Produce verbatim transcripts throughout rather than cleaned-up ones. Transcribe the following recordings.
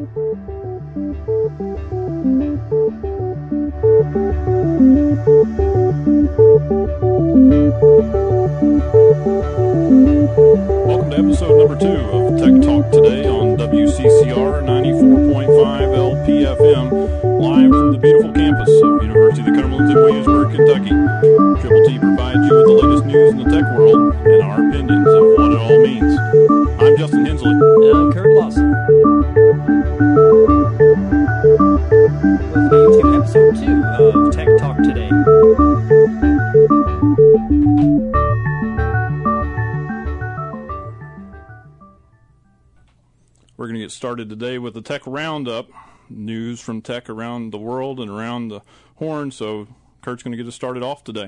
Welcome to episode number two of Tech Talk Today on W C C R ninety-four point five L P F M, live from the beautiful campus of University of the Cumberlands in Williamsburg, Kentucky. Triple T provides you with the latest news in the tech world and our opinions of what it all means. I'm Justin Hensley. And I'm Kurt Lawson. Welcome to episode two of Tech Talk Today. We're going to get started today with the Tech Roundup, news from tech around the world and around the horn. So Kurt's going to get us started off today.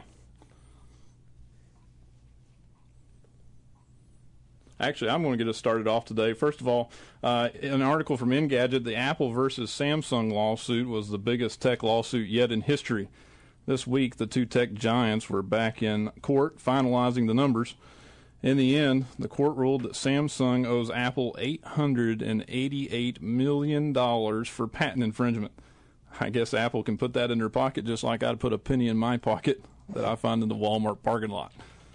Actually, I'm going to get us started off today. First of all, uh, an article from Engadget, the Apple versus Samsung lawsuit was the biggest tech lawsuit yet in history. This week, the two tech giants were back in court finalizing the numbers. In the end, the court ruled that Samsung owes Apple eight hundred eighty-eight million dollars for patent infringement. I guess Apple can put that in their pocket just like I'd put a penny in my pocket that I find in the Walmart parking lot.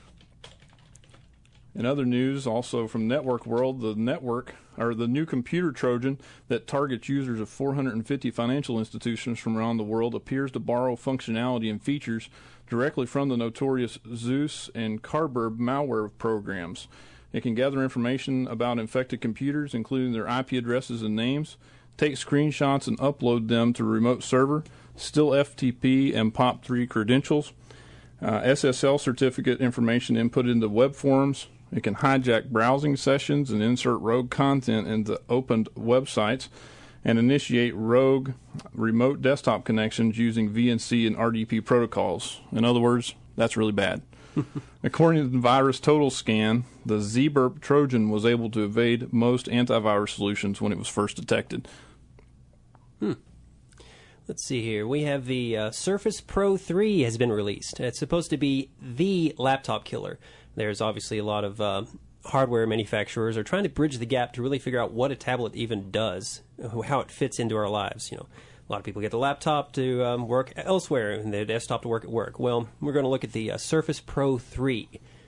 In other news, also from Network World, the network, or the new computer Trojan that targets users of four hundred fifty financial institutions from around the world appears to borrow functionality and features directly from the notorious Zeus and Carberb malware programs. It can gather information about infected computers, including their I P addresses and names, take screenshots and upload them to a remote server, steal F T P and P O P three credentials, uh, S S L certificate information input into web forums. It can hijack browsing sessions and insert rogue content into opened websites, and initiate rogue remote desktop connections using V N C and R D P protocols. In other words, that's really bad. According to the Virus Total Scan, the ZBurp Trojan was able to evade most antivirus solutions when it was first detected. Hmm. Let's see here. We have the uh, Surface Pro three has been released. It's supposed to be the laptop killer. There's obviously a lot of uh, hardware manufacturers are trying to bridge the gap to really figure out what a tablet even does, how it fits into our lives. You know, a lot of people get the laptop to um, work elsewhere and the desktop to work at work. Well, we're going to look at the uh, Surface Pro three.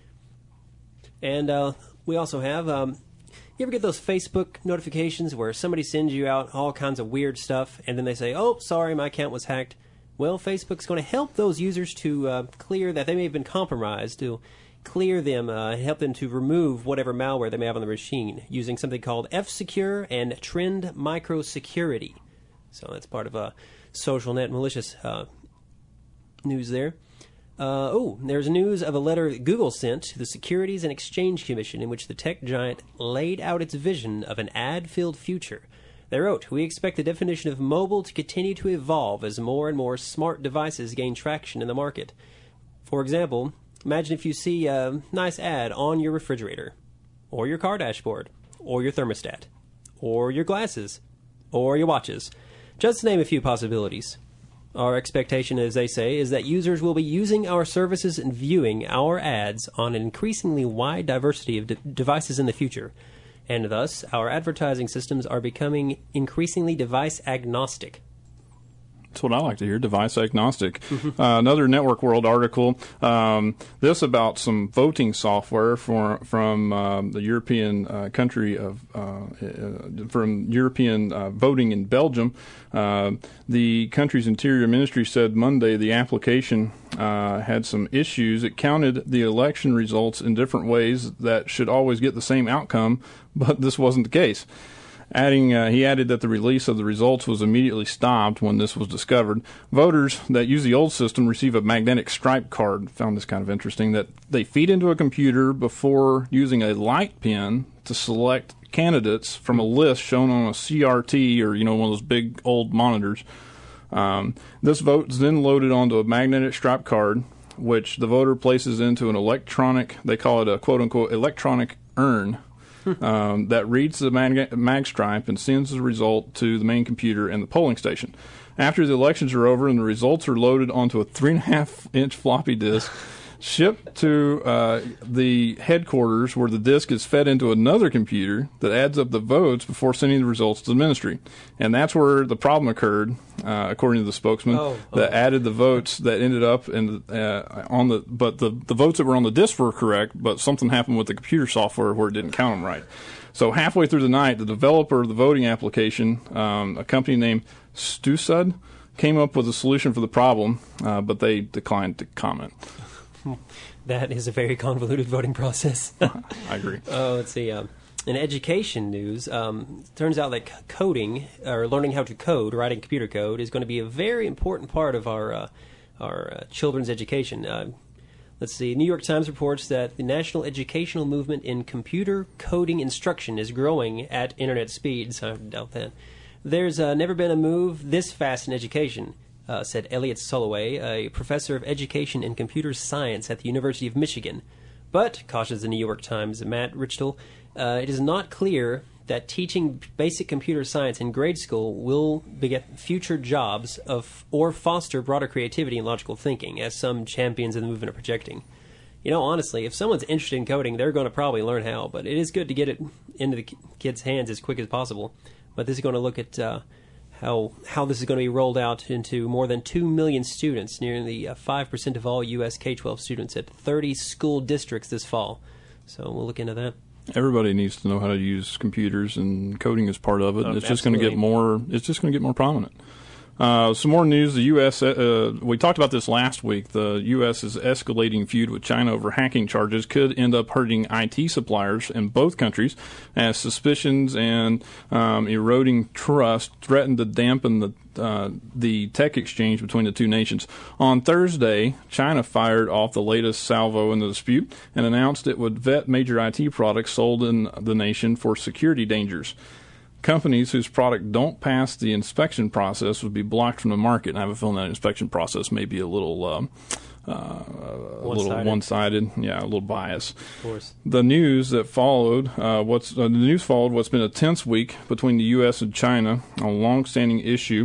And uh, we also have, um, you ever get those Facebook notifications where somebody sends you out all kinds of weird stuff and then they say, oh, sorry, my account was hacked. Well, Facebook's going to help those users to uh, clear that they may have been compromised, to clear them, uh, help them to remove whatever malware they may have on the machine using something called F-Secure and Trend Microsecurity. So that's part of a SocialNet malicious uh, news there. Uh, oh, there's news of a letter that Google sent to the Securities and Exchange Commission in which the tech giant laid out its vision of an ad-filled future. They wrote, "We expect the definition of mobile to continue to evolve as more and more smart devices gain traction in the market. For example, imagine if you see a nice ad on your refrigerator, or your car dashboard, or your thermostat, or your glasses, or your watches. Just to name a few possibilities. Our expectation, as they say, is that users will be using our services and viewing our ads on an increasingly wide diversity of de- devices in the future, and thus our advertising systems are becoming increasingly device agnostic." That's what I like to hear, device agnostic. uh, another Network World article, um, this about some voting software for, from um, the European uh, country of, uh, uh, from European uh, voting in Belgium. Uh, the country's Interior Ministry said Monday the application uh, had some issues. It counted the election results in different ways that should always get the same outcome, but this wasn't the case. Adding, uh, he added that the release of the results was immediately stopped when this was discovered. Voters that use the old system receive a magnetic stripe card. Found this kind of interesting, that they feed into a computer before using a light pen to select candidates from a list shown on a C R T, or, you know, one of those big old monitors. Um, this vote is then loaded onto a magnetic stripe card, which the voter places into an electronic, they call it a quote-unquote electronic urn, um, that reads the mag, mag stripe and sends the result to the main computer and the polling station. After the elections are over and the results are loaded onto a three and a half inch floppy disk, shipped to uh, the headquarters where the disk is fed into another computer that adds up the votes before sending the results to the ministry. And that's where the problem occurred, uh, according to the spokesman, oh, that oh. added the votes that ended up in uh, on the but the the votes that were on the disk were correct, but something happened with the computer software where it didn't count them right. So halfway through the night, the developer of the voting application, um, a company named Stusud, came up with a solution for the problem, uh, but they declined to comment. That is a very convoluted voting process. I agree. Oh, let's see. Um, in education news, um, it turns out that c- coding, or learning how to code, writing computer code, is going to be a very important part of our uh, our uh, children's education. Uh, let's see. New York Times reports that the national educational movement in computer coding instruction is growing at internet speeds. I doubt that. There's uh, never been a move this fast in education, uh, said Elliot Soloway, a professor of education and computer science at the University of Michigan. But, cautions the New York Times' Matt Richtel, uh, it is not clear that teaching basic computer science in grade school will beget future jobs of or foster broader creativity and logical thinking, as some champions of the movement are projecting. You know, honestly, if someone's interested in coding, they're going to probably learn how, but it is good to get it into the kids' hands as quick as possible. But this is going to look at uh, how how this is going to be rolled out into more than two million students, nearly uh, five percent of all U S K twelve students at thirty school districts this fall. So we'll look into that. Everybody needs to know how to use computers, and coding is part of it. Oh, it's just going to get absolutely. more. It's just going to get more prominent. Uh, some more news. The U S. Uh, we talked about this last week. The U S.'s escalating feud with China over hacking charges could end up hurting I T suppliers in both countries, as suspicions and um, eroding trust threaten to dampen the uh, the tech exchange between the two nations. On Thursday, China fired off the latest salvo in the dispute and announced it would vet major I T products sold in the nation for security dangers. Companies whose product don't pass the inspection process would be blocked from the market. And I have a feeling that inspection process may be a little, um, uh, a little one-sided. Yeah, a little biased. Of course. The news that followed, uh, what's uh, the news followed what's been a tense week between the U S and China on a long-standing issue.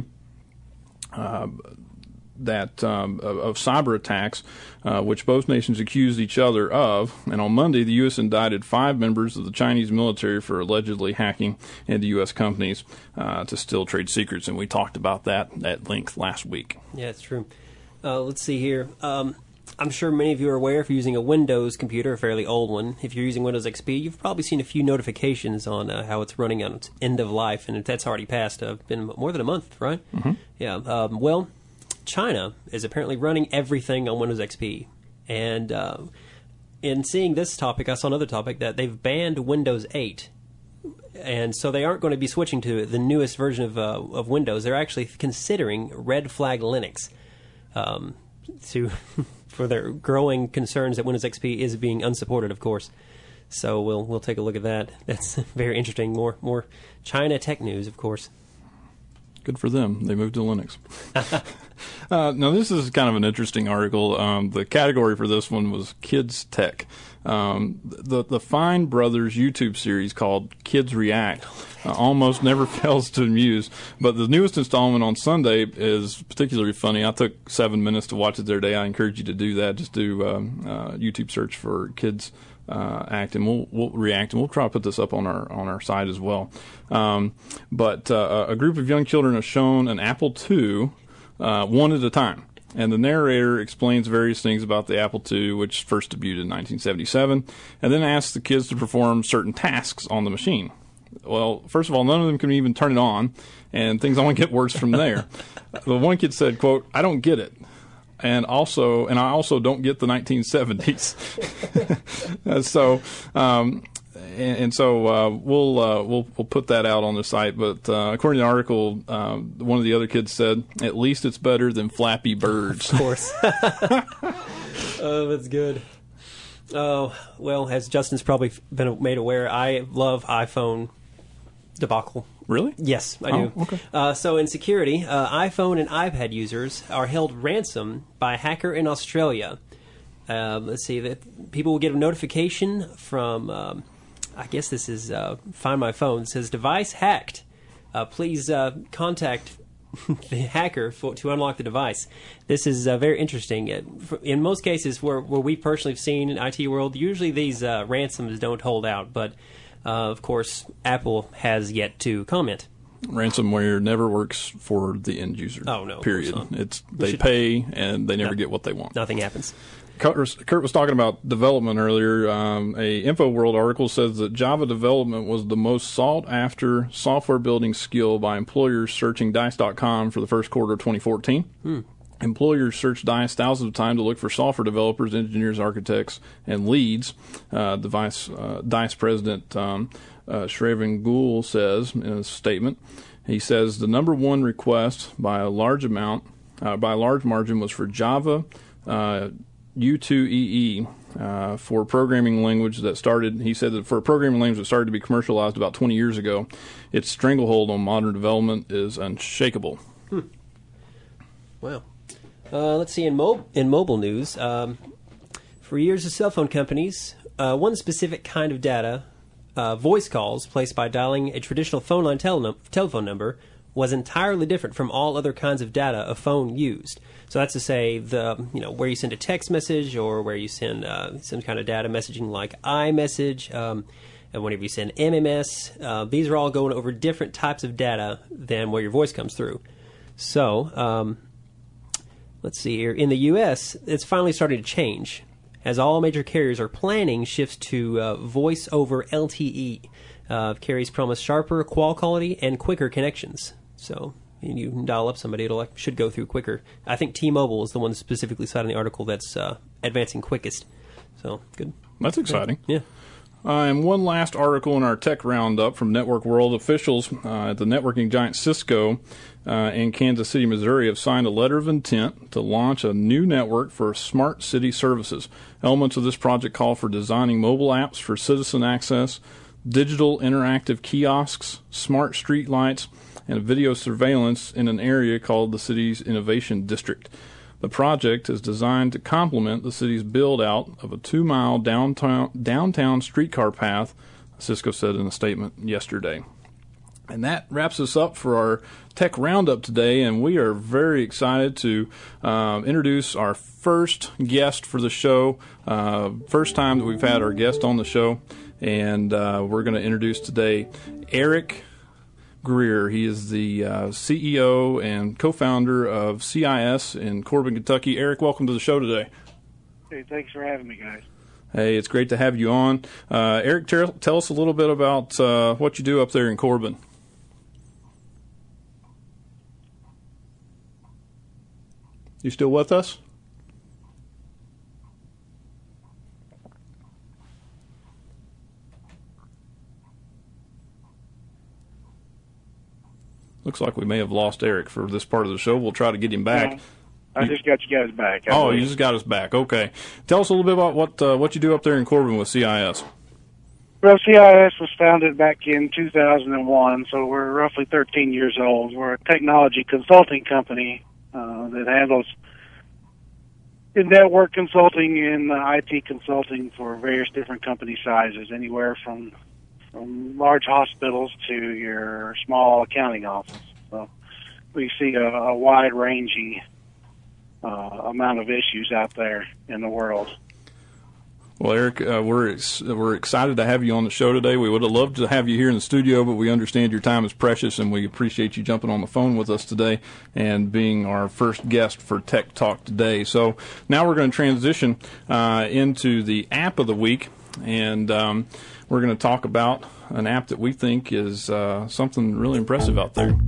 Uh, that um, of, of cyber attacks, uh, which both nations accused each other of. And on Monday, the U S indicted five members of the Chinese military for allegedly hacking into U S companies uh, to steal trade secrets. And we talked about that at length last week. Yeah, it's true. Uh, let's see here. Um, I'm sure many of you are aware, if you're using a Windows computer, a fairly old one, if you're using Windows X P, you've probably seen a few notifications on uh, how it's running on its end of life, and if that's already passed. Uh, been more than a month, right? Mm-hmm. Yeah. Um, well, China is apparently running everything on Windows X P. And uh, in seeing this topic, I saw another topic that they've banned Windows eight. And so they aren't going to be switching to the newest version of uh, of Windows. They're actually considering Red Flag Linux um, to for their growing concerns that Windows X P is being unsupported, of course. So we'll we'll take a look at that. That's very interesting. More more China tech news, of course. Good for them. They moved to Linux. uh, now, this is kind of an interesting article. Um, the category for this one was Kids Tech. Um, the the Fine Brothers YouTube series called Kids React uh, almost never fails to amuse. But the newest installment on Sunday is particularly funny. I took seven minutes to watch it the other day. I encourage you to do that. Just do um, uh, YouTube search for Kids Uh, act, and we'll we'll react, and we'll try to put this up on our on our site as well. Um, but uh, a group of young children are shown an Apple two, uh, one at a time, and the narrator explains various things about the Apple two, which first debuted in nineteen seventy-seven, and then asks the kids to perform certain tasks on the machine. Well, first of all, none of them can even turn it on, and things only get worse from there. The one kid said, "quote I don't get it." And also, and I also don't get the nineteen seventies. so, um, and, and so uh, we'll uh, we'll we'll put that out on the site. But uh, according to the article, uh, one of the other kids said, "At least it's better than Flappy Birds." Of course. Oh, that's good. Oh, well, as Justin's probably been made aware, I love iPhone debacle. Really? Yes, I do. Oh, okay. Uh, so in security, uh, iPhone and iPad users are held ransom by a hacker in Australia. Um, let's see, that people will get a notification from, um, I guess this is uh, Find My Phone. It says, device hacked. Uh, please uh, contact the hacker for, to unlock the device. This is uh, very interesting. It, in most cases where, where we personally have seen in I T world, usually these uh, ransoms don't hold out, but uh, of course Apple has yet to comment. Ransomware never works for the end user. Oh no! Period. It's they pay and they never no, get what they want. Nothing happens. Kurt was, Kurt was talking about development earlier. Um, a InfoWorld article says that Java development was the most sought-after software building skill by employers searching dice dot com for the first quarter of twenty fourteen. Hmm. Employers search DICE thousands of times to look for software developers, engineers, architects, and leads. Uh, the Vice, uh, DICE president, um, uh, Shravan Gul, says in a statement, he says the number one request by a large amount, uh, by a large margin, was for Java uh, U two E E uh, for a programming language that started, he said that for a programming language that started to be commercialized about twenty years ago, its stranglehold on modern development is unshakable. Hmm. Wow. Uh, let's see, in, mo- in mobile news, um, for years the cell phone companies, uh, one specific kind of data, uh, voice calls placed by dialing a traditional phone line tele- telephone number, was entirely different from all other kinds of data a phone used. So that's to say, the you know where you send a text message or where you send uh, some kind of data messaging like iMessage, um, and whenever you send M M S, uh, these are all going over different types of data than where your voice comes through. So, um, let's see here. In the U S, it's finally starting to change, as all major carriers are planning shifts to uh, voice over L T E. Uh, carriers promise sharper call quality and quicker connections. So and you can dial up somebody, it'll should go through quicker. I think T-Mobile is the one specifically cited in the article that's uh, advancing quickest. So, good. That's exciting. Yeah. Uh, and one last article in our tech roundup from Network World. Officials uh, at the networking giant Cisco uh, in Kansas City, Missouri have signed a letter of intent to launch a new network for smart city services. Elements of this project call for designing mobile apps for citizen access, digital interactive kiosks, smart street lights, and video surveillance in an area called the city's Innovation District. The project is designed to complement the city's build-out of a two-mile downtown, downtown streetcar path, Cisco said in a statement yesterday. And that wraps us up for our Tech Roundup today, and we are very excited to um, introduce our first guest for the show, uh, first time that we've had our guest on the show, and uh, we're going to introduce today Eric Greer. He is the uh, C E O and co-founder of C I S in Corbin, Kentucky. Eric, welcome to the show today. Hey, thanks for having me, guys. Hey, it's great to have you on. Uh, Eric, tell, tell us a little bit about uh, what you do up there in Corbin. You still with us? Looks like we may have lost Eric for this part of the show. We'll try to get him back. Yeah, I just got you guys back. I oh, believe. you just got us back. Okay. Tell us a little bit about what uh, what you do up there in Corbin with C I S. Well, C I S was founded back in two thousand one, so we're roughly thirteen years old. We're a technology consulting company uh, that handles network consulting and uh, I T consulting for various different company sizes, anywhere from from large hospitals to your small accounting office. So we see a, a wide-ranging uh, amount of issues out there in the world. Well, Eric, uh, we're ex- we're excited to have you on the show today. We would have loved to have you here in the studio, but we understand your time is precious, and we appreciate you jumping on the phone with us today and being our first guest for Tech Talk today. So now we're going to transition uh, into the app of the week, and um, we're going to talk about an app that we think is uh, something really impressive out there.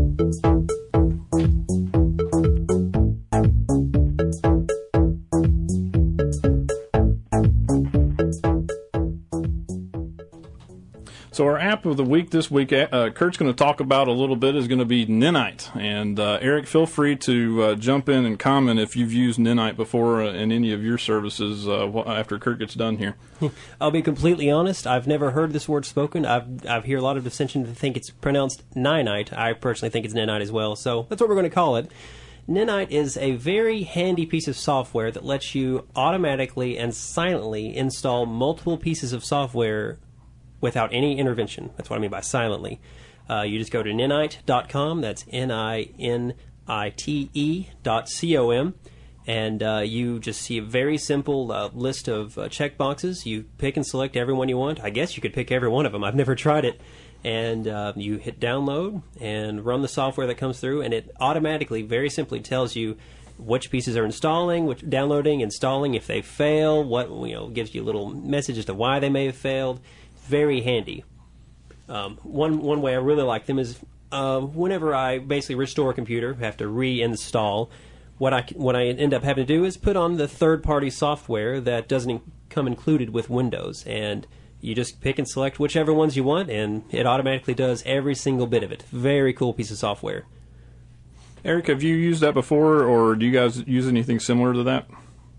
So our app of the week this week, uh, Kurt's going to talk about a little bit, is going to be Nenite. And uh, Eric, feel free to uh, jump in and comment if you've used Nenite before uh, in any of your services uh, after Kurt gets done here. I'll be completely honest. I've never heard this word spoken. I've I've hear a lot of dissension to think it's pronounced Ninite. I personally think it's Nenite as well. So that's what we're going to call it. Nenite is a very handy piece of software that lets you automatically and silently install multiple pieces of software without any intervention. That's what I mean by silently. Uh, you just go to ninite dot com. That's N I N I T E dot C O M. And uh, you just see a very simple uh, list of uh, check boxes. You pick and select every one you want. I guess you could pick every one of them. I've never tried it. And uh, you hit download and run the software that comes through, and it automatically, very simply tells you which pieces are installing, which downloading, installing, if they fail, what, you know, gives you a little message as to why they may have failed. Very handy. Um, one one way I really like them is uh, whenever I basically restore a computer, have to reinstall. What I what I end up having to do is put on the third-party software that doesn't in- come included with Windows, and you just pick and select whichever ones you want, and it automatically does every single bit of it. Very cool piece of software. Eric, have you used that before, or do you guys use anything similar to that?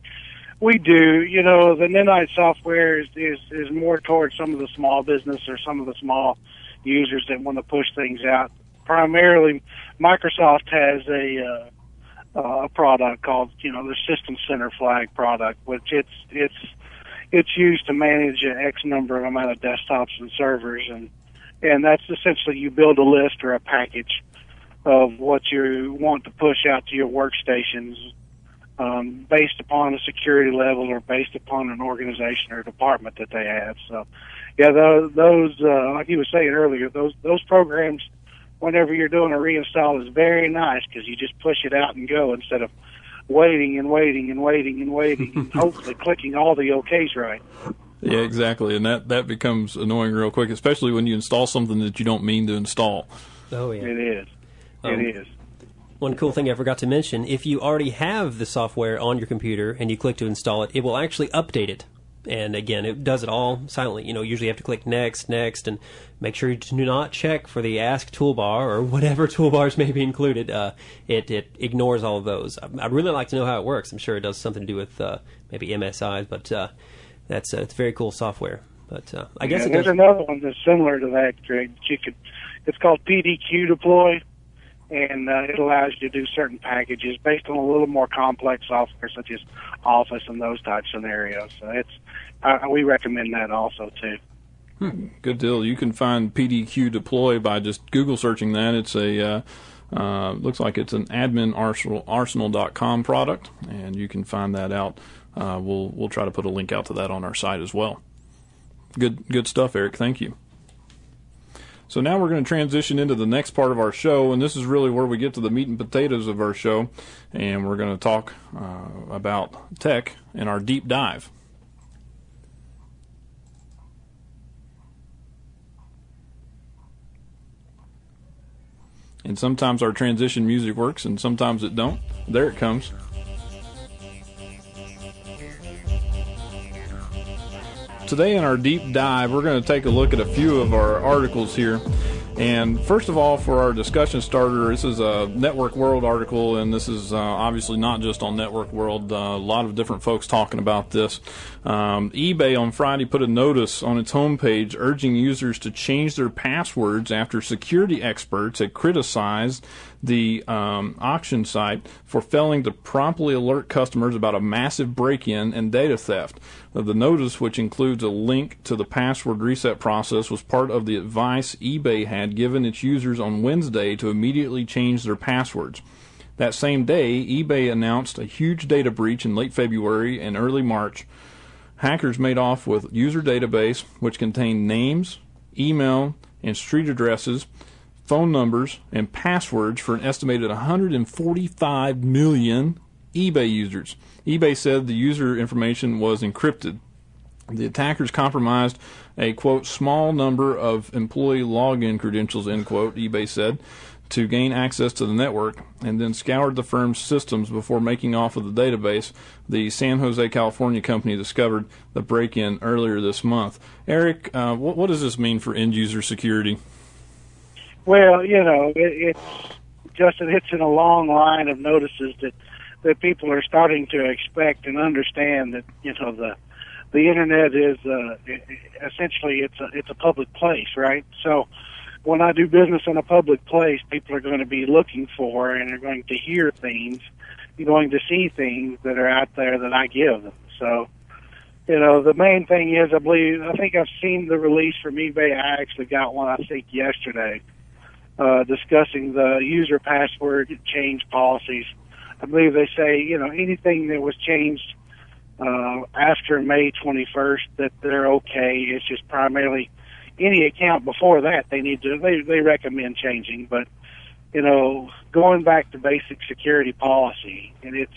We do. You know, the Ninite software is, is, is more towards some of the small business or some of the small users that want to push things out. Primarily, Microsoft has a uh, a product called, you know, the System Center Flag product, which it's it's it's used to manage an X number of amount of desktops and servers, and and that's essentially you build a list or a package of what you want to push out to your workstations, um, based upon a security level or based upon an organization or department that they have. So, yeah, those, those uh, like you were saying earlier, those those programs, whenever you're doing a reinstall, is very nice because you just push it out and go instead of waiting and waiting and waiting and waiting and hopefully clicking all the OKs right. Yeah, exactly, and that, that becomes annoying real quick, especially when you install something that you don't mean to install. Oh, yeah. It is. Um, it is. One cool thing I forgot to mention, if you already have the software on your computer and you click to install it, it will actually update it. And again, it does it all silently. You know, usually you have to click next, next, and make sure you do not check for the Ask toolbar or whatever toolbars may be included. Uh, it, it ignores all of those. I'd really like to know how it works. I'm sure it does something to do with uh, maybe M S Is, but uh, that's uh, it's very cool software. But uh, I guess yeah, it there's does. another one that's similar to that, Greg. You could, it's called P D Q Deploy, and uh, it allows you to do certain packages based on a little more complex software, such as Office and those type scenarios. So it's uh, we recommend that also too. Hmm, good deal. You can find P D Q Deploy by just Google searching that. It's a uh, uh, looks like it's an admin arsenal dot com product, and you can find that out. Uh, we'll we'll try to put a link out to that on our site as well. Good good stuff, Eric. Thank you. So now we're going to transition into the next part of our show, and this is really where we get to the meat and potatoes of our show, and we're going to talk uh, about tech in our deep dive. And sometimes our transition music works, and sometimes it don't. There it comes. Today in our deep dive, we're going to take a look at a few of our articles here. And first of all, for our discussion starter, this is a Network World article, and this is uh, obviously not just on Network World. Uh, a lot of different folks talking about this. Um, eBay on Friday put a notice on its homepage urging users to change their passwords after security experts had criticized the um, auction site for failing to promptly alert customers about a massive break-in and data theft. The notice, which includes a link to the password reset process, was part of the advice eBay had given its users on Wednesday to immediately change their passwords. That same day, eBay announced a huge data breach in late February and early March. Hackers made off with user database, which contained names, email, and street addresses, phone numbers, and passwords for an estimated one hundred forty-five million eBay users. eBay said the user information was encrypted. The attackers compromised a, quote, small number of employee login credentials, end quote, eBay said, to gain access to the network, and then scoured the firm's systems before making off with the database. The San Jose, California company discovered the break-in earlier this month. Eric, uh, what, what does this mean for end-user security? Well, you know, it, it's just it hits in a long line of notices that, that people are starting to expect and understand that, you know, the the internet is uh, essentially it's a it's a public place, right? So when I do business in a public place, people are going to be looking for and are going to hear things, you're going to see things that are out there that I give them. So, you know, the main thing is, I believe, I think I've seen the release from eBay. I actually got one, I think, yesterday. uh, discussing the user password change policies. I believe they say, you know, anything that was changed uh, after May twenty-first, that they're okay. It's just primarily any account before that they need to, they, they recommend changing. But, you know, going back to basic security policy, and it's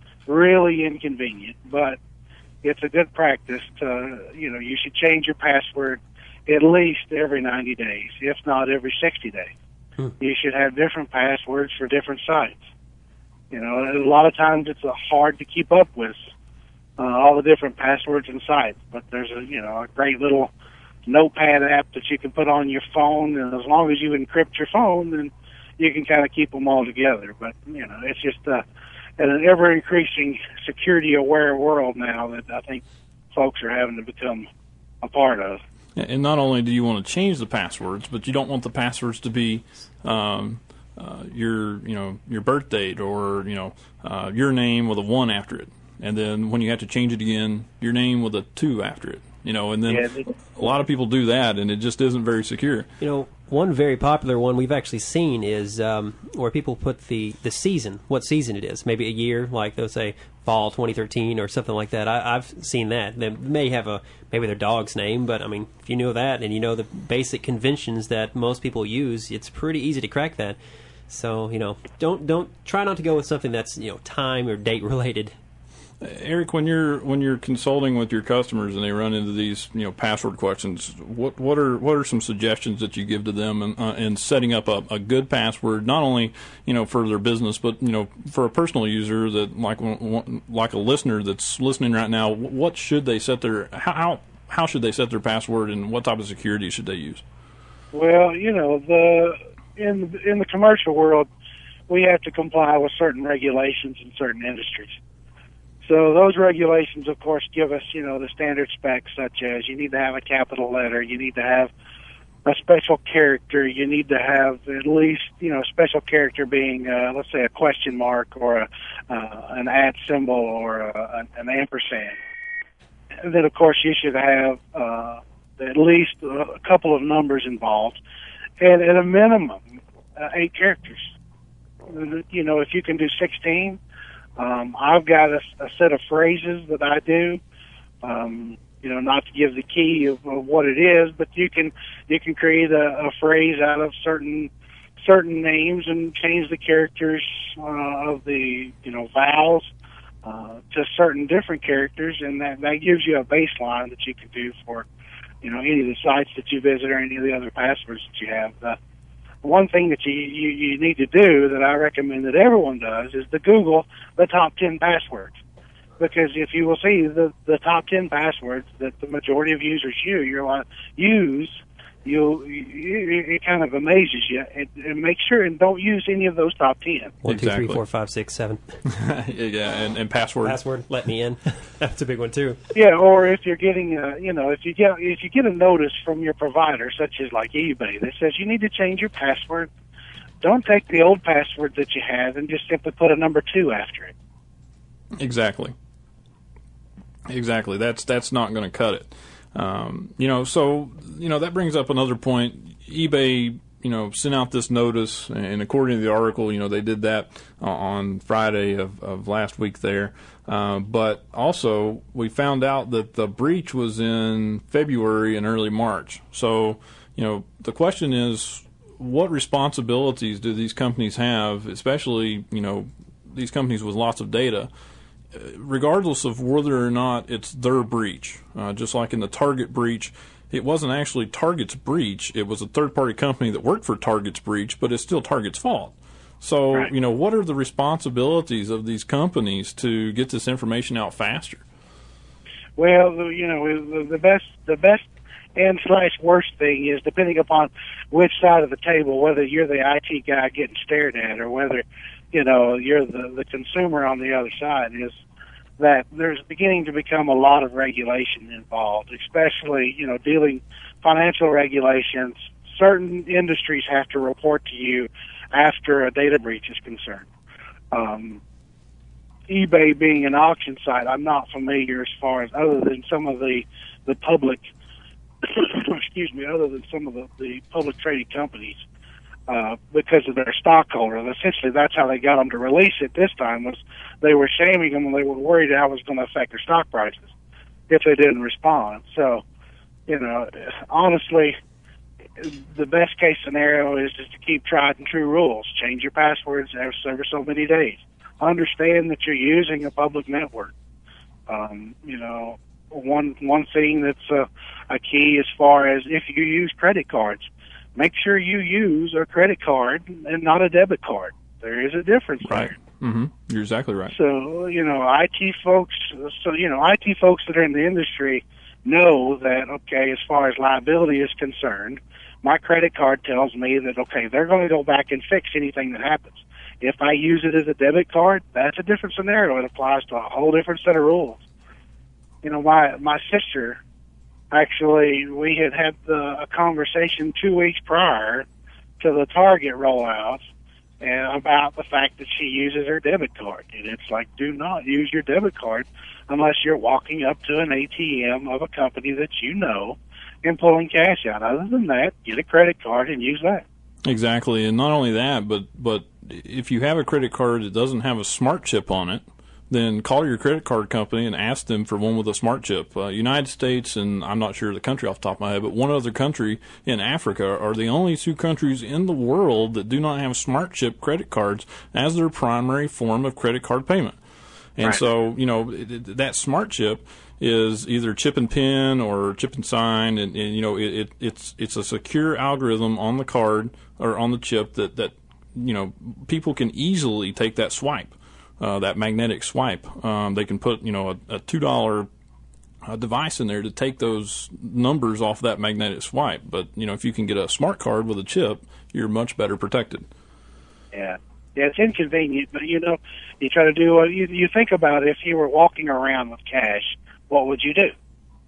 really inconvenient, but it's a good practice to, you know, you should change your password at least every ninety days, if not every sixty days. Hmm. You should have different passwords for different sites. You know, a lot of times it's uh, hard to keep up with uh, all the different passwords and sites, but there's a, you know, a great little notepad app that you can put on your phone, and as long as you encrypt your phone, then you can kind of keep them all together. But, you know, it's just uh, in an ever-increasing security-aware world now that I think folks are having to become a part of. And not only do you want to change the passwords, but you don't want the passwords to be um, uh, your, you know, your birth date or, you know, uh, your name with a one after it. And then when you have to change it again, your name with a two after it. You know, and then yeah, they, a lot of people do that, and it just isn't very secure. You know, one very popular one we've actually seen is um, where people put the, the season, what season it is, maybe a year, like they'll say fall twenty thirteen or something like that. I, I've seen that. They may have a maybe their dog's name, but I mean, if you know that and you know the basic conventions that most people use, it's pretty easy to crack that. So, you know, don't don't try not to go with something that's, you know, time or date related. Eric, when you're when you're consulting with your customers and they run into these, you know, password questions, what what are what are some suggestions that you give to them in, uh, in setting up a, a good password, not only, you know, for their business, but, you know, for a personal user that like like a listener that's listening right now, what should they set their how how should they set their password, and what type of security should they use? Well, you know, the in in the commercial world, we have to comply with certain regulations in certain industries. So those regulations, of course, give us, you know, the standard specs, such as you need to have a capital letter, you need to have a special character, you need to have at least, you know, special character being, uh, let's say, a question mark or a, uh, an at symbol or a, an ampersand. And then, of course, you should have uh, at least a couple of numbers involved, and at a minimum, uh, eight characters. You know, if you can do sixteen. Um, I've got a, a set of phrases that I do, um, you know, not to give the key of, of what it is, but you can you can create a, a phrase out of certain certain names and change the characters uh, of the, you know, vowels uh, to certain different characters, and that, that gives you a baseline that you can do for, you know, any of the sites that you visit or any of the other passwords that you have. Uh, One thing that you, you, you need to do that I recommend that everyone does is to Google the top ten passwords. Because if you will see the, the top ten passwords that the majority of users use, you're, use you'll, you, it kind of amazes you. And, and make sure and don't use any of those top ten. One, exactly. two, three, four, five, six, seven. Yeah, and, and password. Password, let me in. That's a big one too. Yeah, or if you're getting, a, you know, if you get if you get a notice from your provider, such as like eBay, that says you need to change your password, don't take the old password that you have and just simply put a number two after it. Exactly. Exactly. That's that's not going to cut it. Um, you know, so, you know, that brings up another point. eBay, you know, sent out this notice, and according to the article, you know, they did that on Friday of, of last week there. Uh, but also, we found out that the breach was in February and early March. So, you know, the question is, what responsibilities do these companies have, especially, you know, these companies with lots of data, regardless of whether or not it's their breach? Uh, just like in the Target breach, it wasn't actually Target's breach. It was a third-party company that worked for Target's breach, but it's still Target's fault. So, right. you know, what are the responsibilities of these companies to get this information out faster? Well, you know, the best, the best and slash worst thing is, depending upon which side of the table, whether you're the I T guy getting stared at or whether, you know, you're the, the consumer on the other side, is that there's beginning to become a lot of regulation involved, especially, you know, dealing financial regulations. Certain industries have to report to you after a data breach is concerned. Um, eBay being an auction site, I'm not familiar as far as other than some of the, the public, excuse me, other than some of the, the public traded companies. uh, because of their stockholder. Essentially, that's how they got them to release it this time, was they were shaming them and they were worried how it was going to affect their stock prices if they didn't respond. So, you know, honestly, the best case scenario is just to keep tried and true rules. Change your passwords every so many days. Understand that you're using a public network. Um, you know, one one thing that's a, a key as far as if you use credit cards, make sure you use a credit card and not a debit card. There is a difference Right. there. Mm-hmm. You're exactly right. So, you know, I T folks, so, you know, I T folks that are in the industry know that, okay, as far as liability is concerned, my credit card tells me that, okay, they're going to go back and fix anything that happens. If I use it as a debit card, that's a different scenario. It applies to a whole different set of rules. You know, my, my sister, actually, we had had the, a conversation two weeks prior to the Target rollout and about the fact that she uses her debit card. And it's like, do not use your debit card unless you're walking up to an A T M of a company that you know and pulling cash out. Other than that, get a credit card and use that. Exactly, and not only that, but but if you have a credit card that doesn't have a smart chip on it, then call your credit card company and ask them for one with a smart chip. Uh, United States, and I'm not sure the country off the top of my head, but one other country in Africa are the only two countries in the world that do not have smart chip credit cards as their primary form of credit card payment. And Right. so, you know, it, it, that smart chip is either chip and pin or chip and sign, and, and you know, it, it, it's it's a secure algorithm on the card or on the chip that, that you know, people can easily take that swipe. Uh, that magnetic swipe. Um, they can put, you know, a, a two dollar uh, device in there to take those numbers off that magnetic swipe. But, you know, if you can get a smart card with a chip, you're much better protected. Yeah. Yeah, it's inconvenient, but, you know, you try to do, uh, you, you think about if you were walking around with cash, what would you do?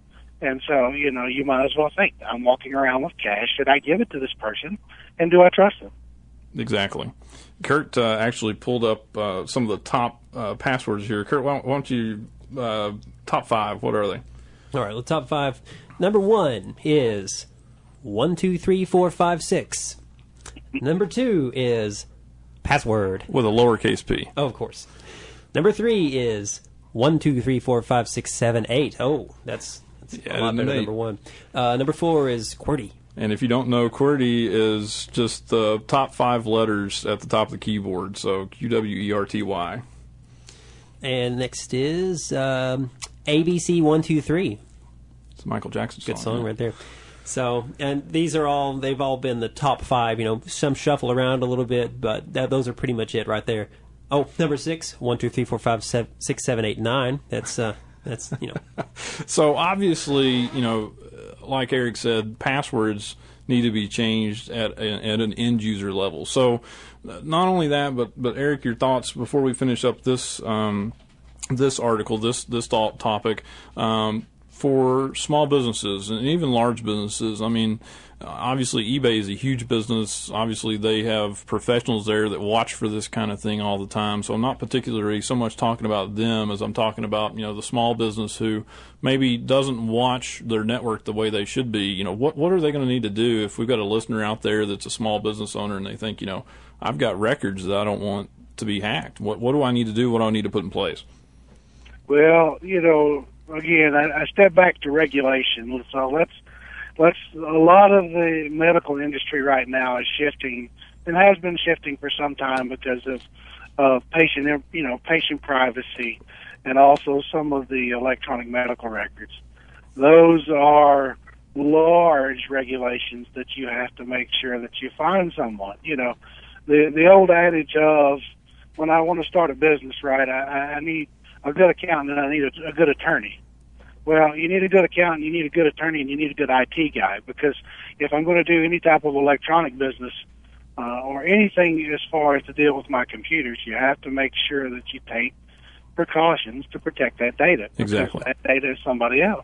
And so, you know, you might as well think, I'm walking around with cash. Should I give it to this person? And do I trust them? Exactly. Kurt uh, actually pulled up uh, some of the top uh, passwords here. Kurt, why, why don't you, uh, top five, what are they? All right, the top five. Number one is one, two, three, four, five, six. Number two is password. With a lowercase p. Oh, of course. Number three is one, two, three, four, five, six, seven, eight. Oh, that's, that's Yeah, a lot better than number one. Uh, number four is QWERTY. And if you don't know, QWERTY is just the top five letters at the top of the keyboard, so Q W E R T Y. And next is um, A B C one two three. It's a Michael Jackson song. Good song yeah. right there. So, and these are all, they've all been the top five. You know, some shuffle around a little bit, but that, those are pretty much it right there. Oh, number six, one, two, three, four, five, seven, six, seven, eight, nine. That's, uh, that's, you know. So obviously, you know, like Eric said, passwords need to be changed at at an end user level. So not only that, but but Eric, your thoughts before we finish up this um, this article, this this topic um, for small businesses and even large businesses. I mean, obviously eBay is a huge business. Obviously they have professionals there that watch for this kind of thing all the time. So I'm not particularly so much talking about them as I'm talking about, you know, the small business who maybe doesn't watch their network the way they should be. You know, what what are they going to need to do if we've got a listener out there that's a small business owner and they think, you know, I've got records that I don't want to be hacked. What what do I need to do? What do I need to put in place? Well, you know, again, I, I step back to regulation. So let's let's. A lot of the medical industry right now is shifting, and has been shifting for some time because of of patient, you know, patient privacy, and also some of the electronic medical records. Those are large regulations that you have to make sure that you find someone. You know, the the old adage of, when I want to start a business, right, I, I need a good accountant and I need a, a good attorney. Well, you need a good accountant, you need a good attorney, and you need a good I T guy, because if I'm going to do any type of electronic business uh, or anything as far as to deal with my computers, you have to make sure that you take precautions to protect that data. Exactly. That data is somebody else.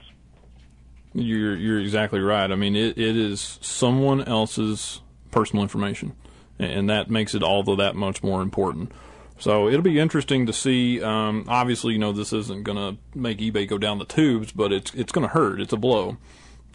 You're you're exactly right. I mean, it, it is someone else's personal information, and that makes it all that much more important. So it'll be interesting to see. Um, obviously, you know, this isn't going to make eBay go down the tubes, but it's it's going to hurt. It's a blow.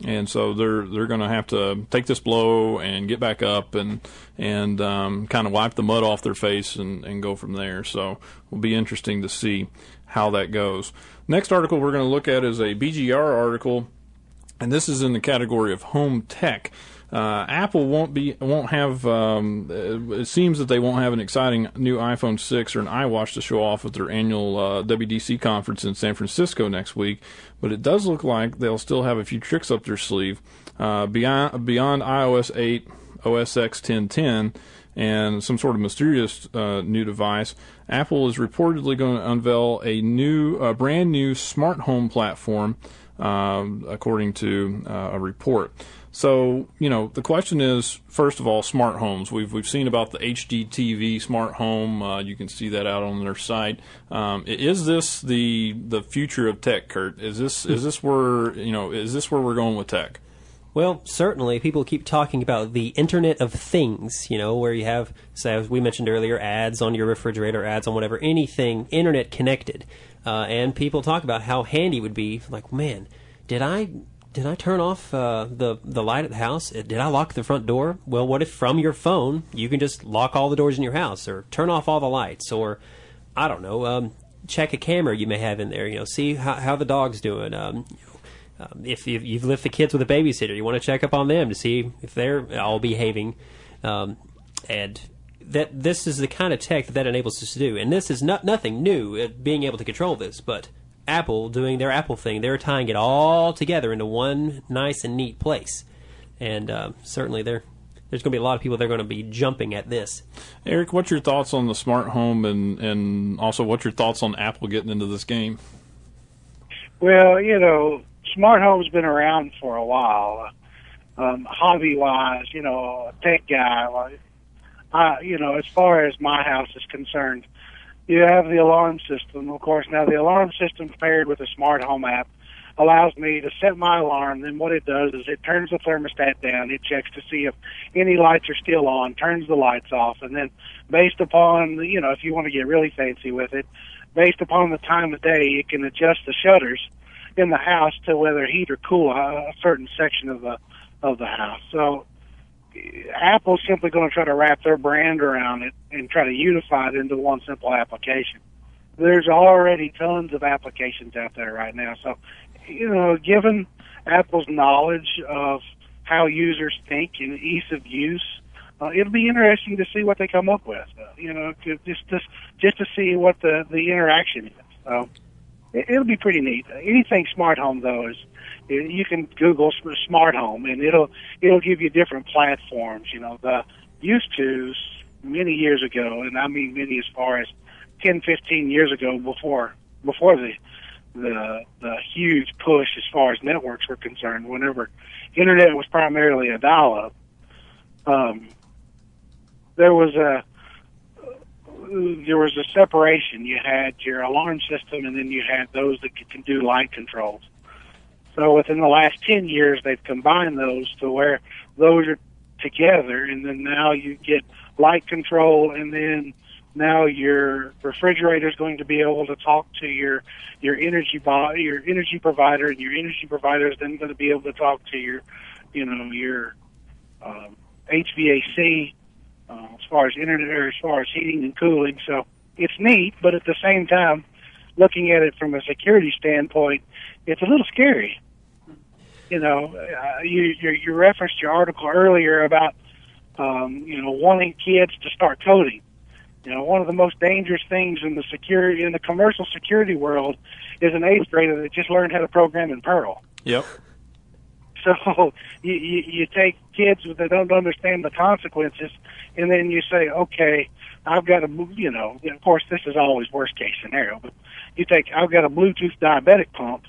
And so they're they're going to have to take this blow and get back up and and um, kind of wipe the mud off their face and, and go from there. So it'll be interesting to see how that goes. Next article we're going to look at is a B G R article, and this is in the category of home tech. Uh, Apple won't be won't have. Um, it seems that they won't have an exciting new iPhone six or an iWatch to show off at their annual uh, W W D C conference in San Francisco next week. But it does look like they'll still have a few tricks up their sleeve uh, beyond beyond iOS eight, O S X ten ten, and some sort of mysterious uh, new device. Apple is reportedly going to unveil a new, uh, brand new smart home platform, um, according to uh, a report. So, you know, the question is, first of all, smart homes. We've we've seen about the H D T V smart home. Uh, you can see that out on their site. Um, is this the the future of tech, Kurt? Is this is this where you know is this where we're going with tech? Well, certainly, people keep talking about the Internet of Things, you know, where you have, say, as we mentioned earlier, ads on your refrigerator, ads on whatever, anything Internet connected. Uh, and people talk about how handy it would be, like, man, did I did I turn off uh, the, the light at the house? Did I lock the front door? Well, what if from your phone you can just lock all the doors in your house or turn off all the lights or, I don't know, um, check a camera you may have in there, you know, see how, how the dog's doing, um, Um, if you've, you've left the kids with a babysitter, you want to check up on them to see if they're all behaving. Um, and that this is the kind of tech that that enables us to do. And this is not nothing new, uh, being able to control this. But Apple doing their Apple thing, they're tying it all together into one nice and neat place. And uh, certainly there, there's going to be a lot of people that are going to be jumping at this. Eric, what's your thoughts on the smart home, and, and also what's your thoughts on Apple getting into this game? Well, you know, smart home's been around for a while. Um, hobby-wise, you know, a tech guy, like, I, you know, as far as my house is concerned, you have the alarm system. Of course, now the alarm system paired with a smart home app allows me to set my alarm. Then what it does is it turns the thermostat down. It checks to see if any lights are still on, turns the lights off, and then based upon, you know, if you want to get really fancy with it, based upon the time of day, it can adjust the shutters in the house to whether heat or cool a, a certain section of the of the house. So Apple's simply going to try to wrap their brand around it and try to unify it into one simple application. There's already tons of applications out there right now. So, you know, given Apple's knowledge of how users think and ease of use, uh, it'll be interesting to see what they come up with. Uh, you know, to, just just just to see what the the interaction is. So it'll be pretty neat. Anything smart home, though, is you can Google smart home, and it'll it'll give you different platforms. You know, the used to many years ago, and I mean many as far as ten, fifteen years ago, before before the the the huge push as far as networks were concerned. Whenever internet was primarily a dial-up, um, there was a there was a separation. You had your alarm system, and then you had those that can do light controls. So within the last ten years, they've combined those to where those are together, and then now you get light control, and then now your refrigerator is going to be able to talk to your your energy bo- your energy provider, and your energy provider is then going to be able to talk to your, you know, your um, H V A C. Uh, as far as internet, or as far as heating and cooling. So it's neat, but at the same time, looking at it from a security standpoint, it's a little scary. You know, uh, you, you you referenced your article earlier about um, you know wanting kids to start coding. You know, one of the most dangerous things in the security in the commercial security world is an eighth grader that just learned how to program in Perl. Yep. So you, you, you take kids that don't understand the consequences, and then you say, okay, I've got a, you know, of course this is always worst case scenario, but you take, I've got a Bluetooth diabetic pump.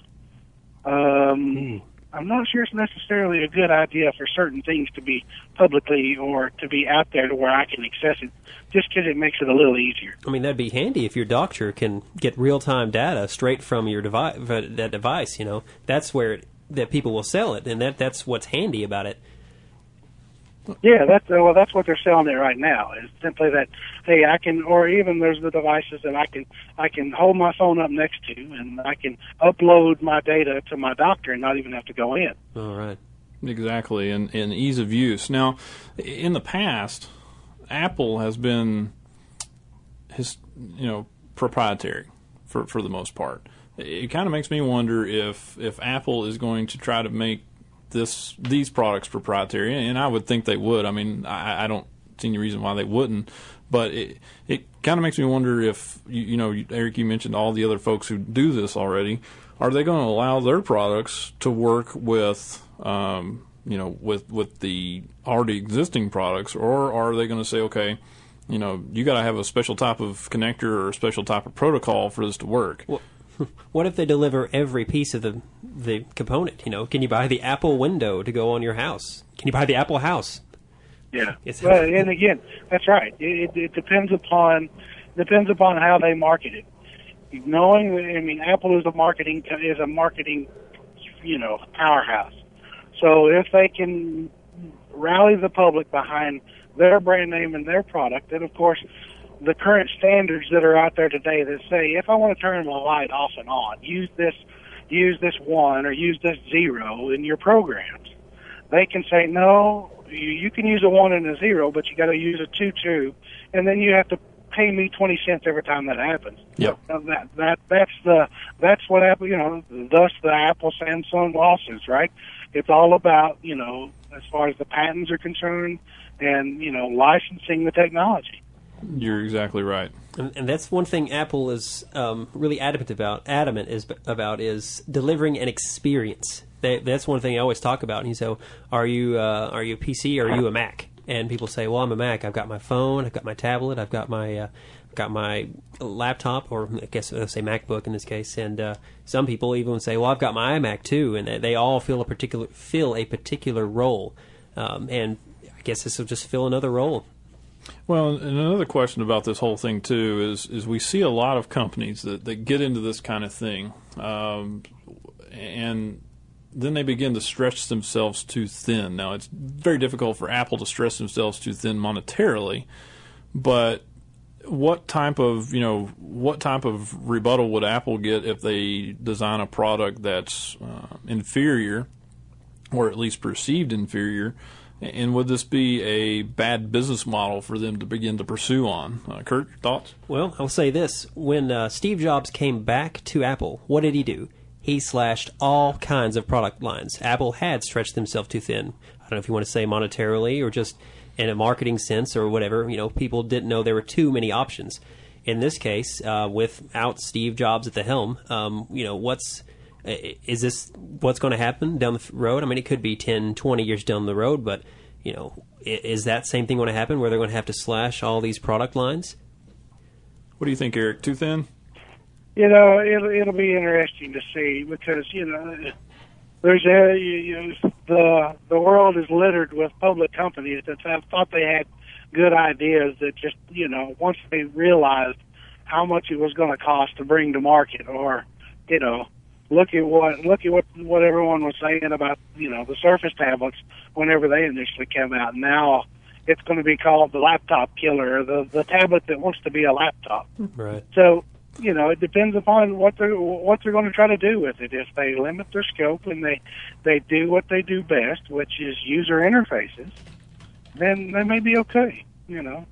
Um, mm. I'm not sure it's necessarily a good idea for certain things to be publicly or to be out there to where I can access it, just because it makes it a little easier. I mean, that'd be handy if your doctor can get real-time data straight from your device, that device, you know. That's where it, that people will sell it, and that that's what's handy about it. Yeah, that's uh, well, that's what they're selling it right now. Is simply that, hey, I can, or even there's the devices that I can, I can hold my phone up next to, and I can upload my data to my doctor and not even have to go in. All right. Exactly, and, and ease of use. Now, in the past, Apple has been his, you know, proprietary for, for the most part. It kind of makes me wonder if if Apple is going to try to make this these products proprietary, and I would think they would. I mean, I, I don't see any reason why they wouldn't. But it it kind of makes me wonder if, you, you know, Eric, you mentioned all the other folks who do this already. Are they going to allow their products to work with, um, you know, with with the already existing products, or are they going to say, okay, you know, you got to have a special type of connector or a special type of protocol for this to work? Well, what if they deliver every piece of the the component? You know, can you buy the Apple window to go on your house? Can you buy the Apple house? Yeah. Yes. Well, and again, that's right. It, it, it depends upon depends upon how they market it. Knowing, I mean, Apple is a marketing is a marketing, you know, powerhouse. So if they can rally the public behind their brand name and their product, then of course the current standards that are out there today that say, if I want to turn the light off and on, use this, use this one or use this zero in your programs. They can say, no, you, you can use a one and a zero, but you got to use a two two, and then you have to pay me twenty cents every time that happens. Yep. Uh, that that that's the that's what Apple, you know, thus the Apple Samsung lawsuits, right? It's all about, you know, as far as the patents are concerned, and you know, licensing the technology. You're exactly right. And, and that's one thing Apple is um, really adamant about. Adamant is about is delivering an experience. They, that's one thing I always talk about. And you say, "Are you uh, are you a P C or are you a Mac?" And people say, "Well, I'm a Mac. I've got my phone. I've got my tablet. I've got my uh, got my laptop, or I guess they'll say MacBook in this case." And uh, some people even say, "Well, I've got my iMac too." And they, they all fill a particular fill a particular role. Um, and I guess this will just fill another role. Well, and another question about this whole thing too is is we see a lot of companies that, that get into this kind of thing, um, and then they begin to stretch themselves too thin. Now, it's very difficult for Apple to stretch themselves too thin monetarily, but what type of, you know, what type of rebuttal would Apple get if they design a product that's uh, inferior, or at least perceived inferior? And would this be a bad business model for them to begin to pursue on? Uh, Kurt, your thoughts? Well, I'll say this. When uh, Steve Jobs came back to Apple, what did he do? He slashed all kinds of product lines. Apple had stretched themselves too thin. I don't know if you want to say monetarily or just in a marketing sense or whatever. You know, people didn't know there were too many options. In this case, uh, without Steve Jobs at the helm, um, you know, what's is this what's going to happen down the road? I mean, it could be ten, twenty years down the road, but, you know, is that same thing going to happen where they're going to have to slash all these product lines? What do you think, Eric? Too thin? You know, it'll it'll be interesting to see, because you know there's a you, you know, the the world is littered with public companies that have thought they had good ideas that just, you know, once they realized how much it was going to cost to bring to market, or, you know, look at what look at what what everyone was saying about, you know, the Surface tablets whenever they initially came out. Now it's going to be called the laptop killer, or the the tablet that wants to be a laptop. Right. So, you know, it depends upon what they're what they're going to try to do with it. If they limit their scope and they they do what they do best, which is user interfaces, then they may be okay. You know,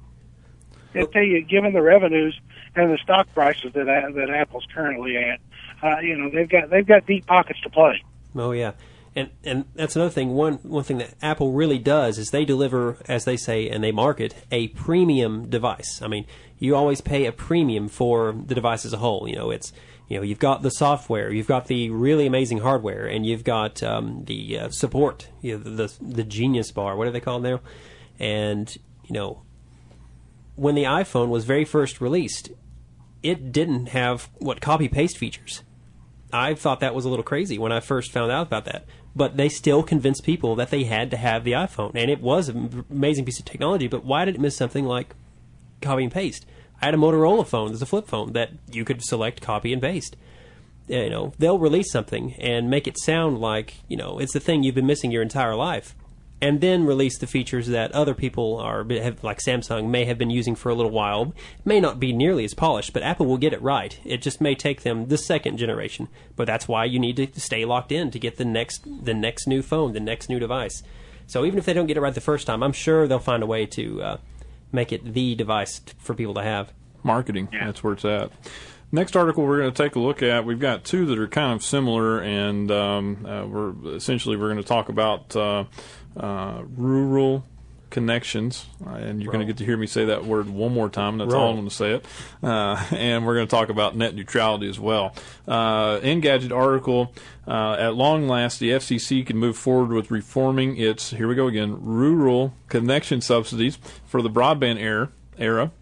I tell you, given the revenues and the stock prices that that Apple's currently at, uh, you know, they've got they've got deep pockets to play. Oh yeah. And and that's another thing. One one thing that Apple really does is they deliver, as they say, and they market a premium device. I mean, you always pay a premium for the device as a whole. You know, it's you know you've got the software, you've got the really amazing hardware, and you've got um, the uh, support, you know, the the Genius Bar. What are they called now? And you know, when the iPhone was very first released, it didn't have what copy paste features. I thought that was a little crazy when I first found out about that. But they still convinced people that they had to have the iPhone. And it was an amazing piece of technology, but why did it miss something like copy and paste? I had a Motorola phone, there's a flip phone, that you could select copy and paste. You know, they'll release something and make it sound like, you know, it's the thing you've been missing your entire life. and then release the features that other people are, have, like Samsung, may have been using for a little while. It may not be nearly as polished, but Apple will get it right. It just may take them the second generation, but that's why you need to stay locked in to get the next the next new phone, the next new device. So even if they don't get it right the first time, I'm sure they'll find a way to uh, make it the device t- for people to have. Marketing, yeah. That's where it's at. Next article we're going to take a look at, we've got two that are kind of similar, and um, uh, we're essentially we're going to talk about uh, uh, rural connections, uh, and you're going to get to hear me say that word one more time. That's Rural. all I'm going to say it. Uh, and we're going to talk about net neutrality as well. Uh, Engadget article, uh, at long last, the F C C can move forward with reforming its, here we go again, rural connection subsidies for the broadband era. era.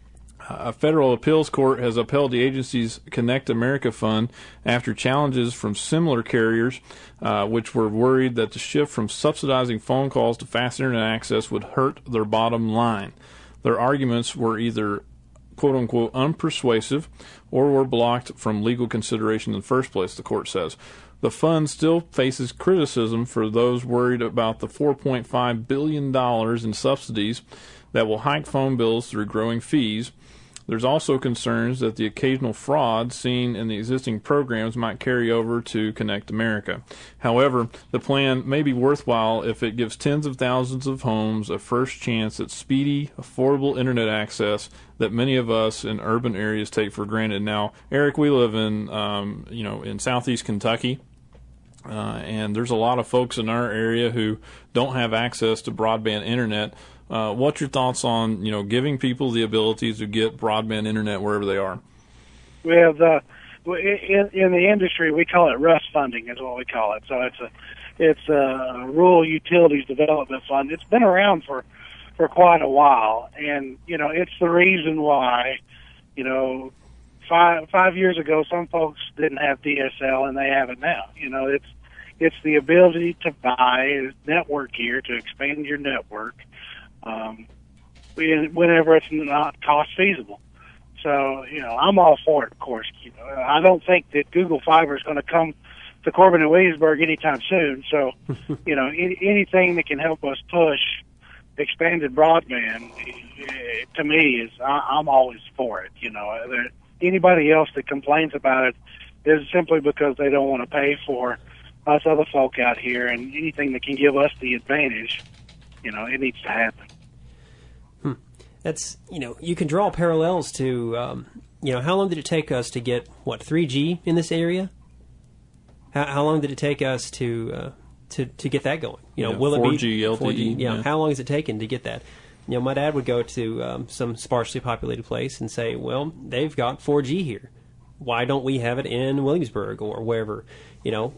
A federal appeals court has upheld the agency's Connect America Fund after challenges from similar carriers, uh, which were worried that the shift from subsidizing phone calls to fast internet access would hurt their bottom line. Their arguments were either quote-unquote unpersuasive or were blocked from legal consideration in the first place, the court says. The fund still faces criticism for those worried about the four point five billion dollars in subsidies that will hike phone bills through growing fees. There's also concerns that the occasional fraud seen in the existing programs might carry over to Connect America. However, the plan may be worthwhile if it gives tens of thousands of homes a first chance at speedy, affordable internet access that many of us in urban areas take for granted. Now, Eric, we live in, um, you know, in southeast Kentucky. Uh, and there's a lot of folks in our area who don't have access to broadband internet. Uh, what's your thoughts on, you know, giving people the ability to get broadband internet wherever they are? Well, the, in, in the industry, we call it RUS funding, is what we call it. So it's a it's a Rural Utilities Development Fund. It's been around for for quite a while, and you know, it's the reason why, you know, five five years ago, some folks didn't have D S L and they have it now. You know, it's it's the ability to buy network gear to expand your network. Um, whenever it's not cost feasible. So, you know, I'm all for it, of course. You know, I don't think that Google Fiber is going to come to Corbin and Williamsburg anytime soon. So, you know, any, anything that can help us push expanded broadband, to me, is I, I'm always for it. You know, there, anybody else that complains about it is simply because they don't want to pay for us other folk out here, and anything that can give us the advantage, you know, it needs to happen. Hmm. That's, you know, you can draw parallels to, um, you know, how long did it take us to get, what, three G in this area? How, how long did it take us to uh, to to get that going? You know, yeah, will it be four G, L T E? four G? Yeah. Yeah. How long has it taken to get that? You know, my dad would go to um, some sparsely populated place and say, well, they've got four G here. Why don't we have it in Williamsburg or wherever? You know,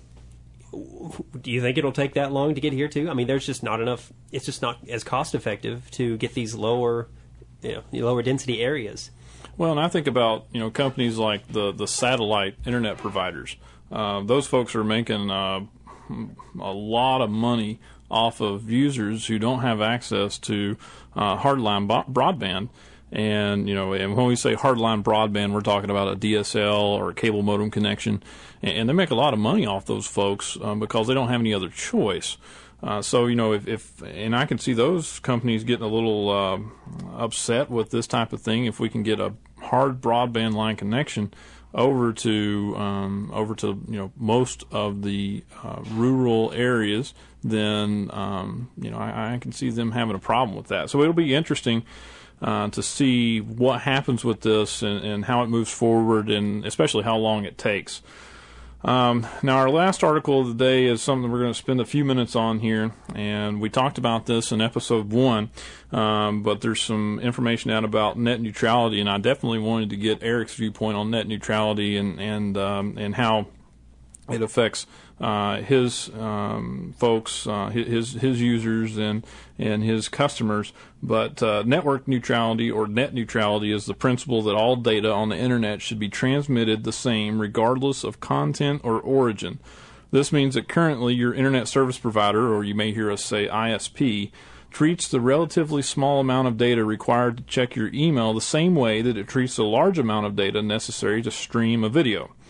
do you think it'll take that long to get here too? I mean, there's just not enough. It's just not as cost effective to get these lower, you know, lower density areas. Well, and I think about, you know, companies like the the satellite internet providers. Uh, those folks are making uh, a lot of money off of users who don't have access to uh, hardline bo- broadband. And, you know, and when we say hardline broadband, we're talking about a D S L or a cable modem connection. And, and they make a lot of money off those folks um, because they don't have any other choice. Uh, so, you know, if, if, and I can see those companies getting a little uh, upset with this type of thing if we can get a hard broadband line connection over to um, over to you know most of the uh, rural areas, then um, you know I, I can see them having a problem with that. So it'll be interesting uh, to see what happens with this and, and how it moves forward, and especially how long it takes. Um, now, our last article of the day is something we're going to spend a few minutes on here, and we talked about this in episode one, um, but there's some information out about net neutrality, and I definitely wanted to get Eric's viewpoint on net neutrality and and um, and how it affects uh, his um, folks, uh, his his users, and and his customers. But uh, network neutrality, or net neutrality, is the principle that all data on the internet should be transmitted the same regardless of content or origin. This means that currently your internet service provider, or you may hear us say I S P, treats the relatively small amount of data required to check your email the same way that it treats the large amount of data necessary to stream a video.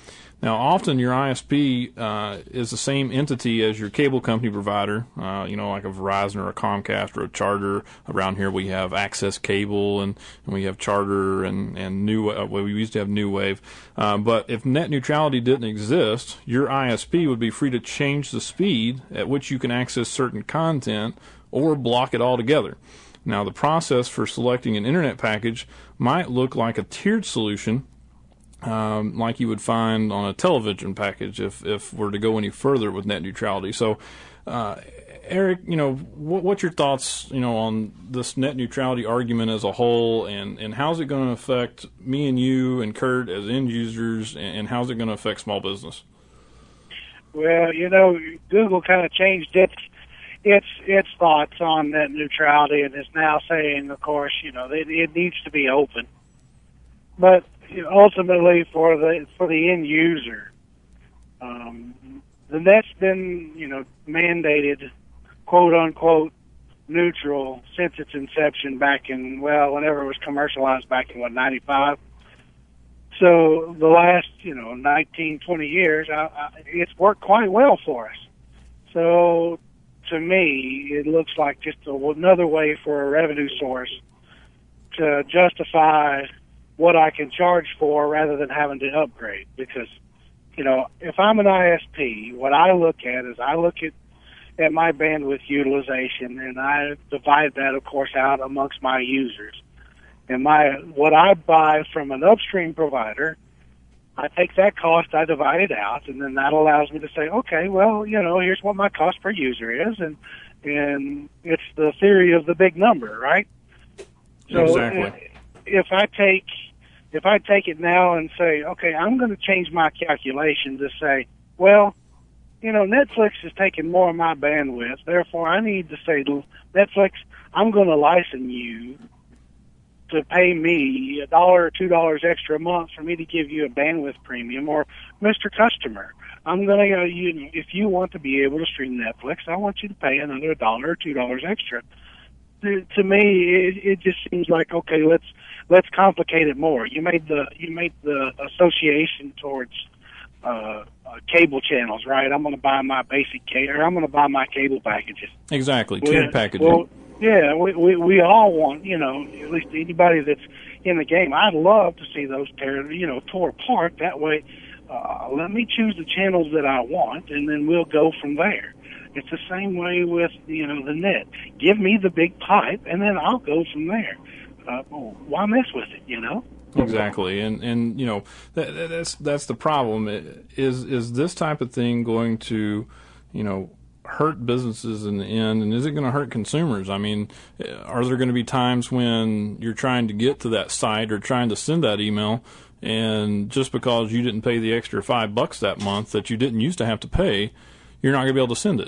Now, often your I S P uh, is the same entity as your cable company provider, uh, you know, like a Verizon or a Comcast or a Charter. Around here we have Access Cable, and, and we have Charter and, and New uh, well, we used to have New Wave. Uh, but if net neutrality didn't exist, your I S P would be free to change the speed at which you can access certain content or block it altogether. Now, the process for selecting an internet package might look like a tiered solution, um, like you would find on a television package if, if we're to go any further with net neutrality. So, uh, Eric, you know, what, what's your thoughts, you know, on this net neutrality argument as a whole, and, and how's it going to affect me and you and Kurt as end users, and, and how's it going to affect small business? Well, you know, Google kind of changed its its its thoughts on net neutrality, and is now saying, of course, you know, it, it needs to be open. But you know, ultimately, for the for the end user, um, the net's been, you know, mandated, quote unquote, neutral since its inception back in, well, whenever it was commercialized back in what, ninety-five. So the last, you know, nineteen, twenty years, I, I, it's worked quite well for us. So to me, it looks like just a, another way for a revenue source to justify what I can charge for rather than having to upgrade. Because, you know, if I'm an I S P, what I look at is I look at, at my bandwidth utilization, and I divide that, of course, out amongst my users. And my what I buy from an upstream provider, I take that cost, I divide it out, and then that allows me to say, okay, well, you know, here's what my cost per user is, and and it's the theory of the big number, right? So exactly. If I take if I take it now and say, okay, I'm going to change my calculation to say, well, you know, Netflix is taking more of my bandwidth, therefore I need to say, Netflix, I'm going to license you to pay me a dollar or two dollars extra a month for me to give you a bandwidth premium, or Mister Customer, I'm going to, uh, you, if you want to be able to stream Netflix, I want you to pay another dollar or two dollars extra. To, to me, it, it just seems like, okay, let's let's complicate it more. You made the you made the association towards uh, uh, cable channels, right? I'm going to buy my basic cable, or I'm going to buy my cable packages. Exactly, tiered packaging. Well, yeah, we, we we all want, you know, at least anybody that's in the game, I'd love to see those tear, you know, tore apart. That way, uh, let me choose the channels that I want, and then we'll go from there. It's the same way with, you know, the net. Give me the big pipe, and then I'll go from there. Uh, why mess with it, you know? Exactly, and and you know that, that's that's the problem. Is is this type of thing going to, you know, hurt businesses in the end, and is it going to hurt consumers? I mean, are there going to be times when you're trying to get to that site or trying to send that email, and just because you didn't pay the extra five bucks that month that you didn't used to have to pay, you're not going to be able to send it?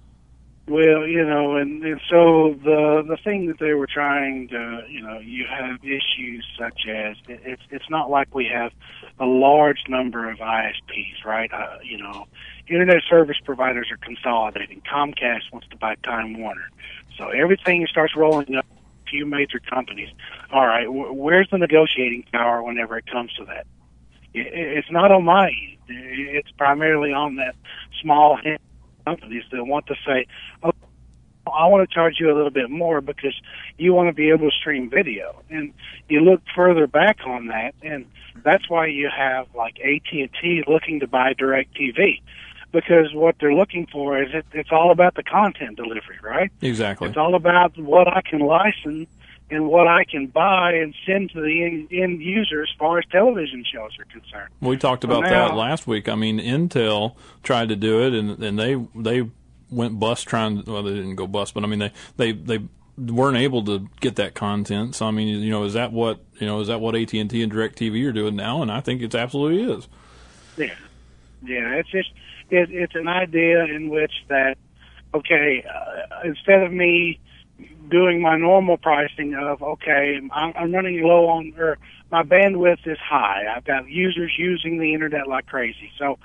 Well, you know, and, and so the the thing that they were trying to, you know, you have issues such as it, it's it's not like we have a large number of I S Ps, right? Uh, you know, internet service providers are consolidating. Comcast wants to buy Time Warner, so everything starts rolling up. A few major companies. All right, wh- where's the negotiating power whenever it comes to that? It, it's not on my end. It's primarily on that small hand companies that want to say, oh, I want to charge you a little bit more because you want to be able to stream video. And you look further back on that, and that's why you have like A T and T looking to buy DirecTV, because what they're looking for is it, it's all about the content delivery, right? Exactly. It's all about what I can license and what I can buy and send to the end, end user as far as television shows are concerned. We talked about well, now, that last week. I mean, Intel tried to do it, and and they they went bust trying. Well, they didn't go bust, but I mean, they they they weren't able to get that content. So I mean, you know, is that what you know? Is that what A T and T and DirecTV are doing now? And I think it absolutely is. Yeah, yeah. It's just it, it's an idea in which that okay, uh, instead of me doing my normal pricing of, okay, I'm, I'm running low on, or my bandwidth is high. I've got users using the internet like crazy. So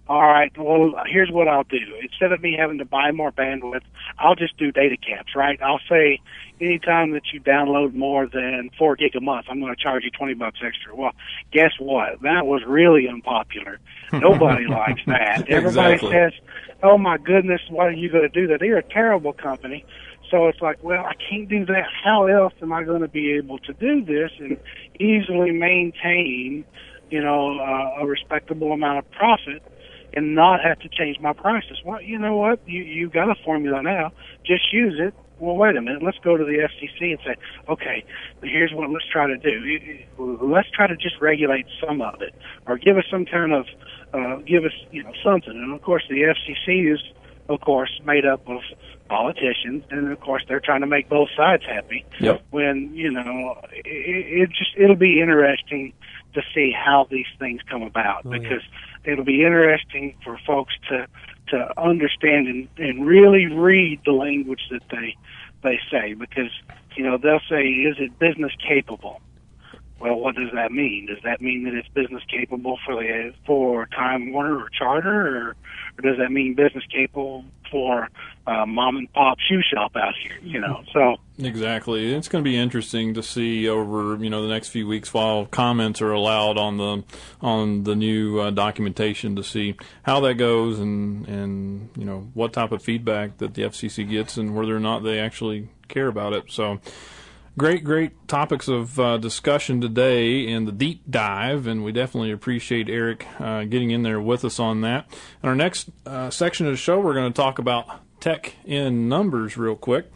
all right, well, here's what I'll do. Instead of me having to buy more bandwidth, I'll just do data caps, right? I'll say anytime that you download more than four gig a month, I'm going to charge you twenty bucks extra. Well, guess what? That was really unpopular. Nobody likes that. Everybody Exactly. says, oh, my goodness, why are you going to do that? They're a terrible company. So it's like, well, I can't do that. How else am I going to be able to do this and easily maintain, you know, uh, a respectable amount of profit and not have to change my prices? Well, you know what? You you got a formula now. Just use it. Well, wait a minute. Let's go to the F C C and say, okay, here's what let's try to do. Let's try to just regulate some of it, or give us some kind of, uh, give us, you know, something. And of course, the F C C is, of course, made up of politicians, and of course, they're trying to make both sides happy. Yep. When you know, it, it just it'll be interesting to see how these things come about, oh, because yeah. it'll be interesting for folks to to understand and, and really read the language that they they say, because you know they'll say, "Is it business capable?" Well, what does that mean? Does that mean that it's business capable for the for Time Warner or Charter, or, or does that mean business capable for uh, mom and pop shoe shop out here? You know, so exactly. It's going to be interesting to see over you know the next few weeks while comments are allowed on the on the new uh, documentation to see how that goes and and you know what type of feedback that the F C C gets and whether or not they actually care about it. So. Great, great topics of uh, discussion today in the deep dive, and we definitely appreciate Eric uh, getting in there with us on that. In our next uh, section of the show, we're going to talk about tech in numbers real quick.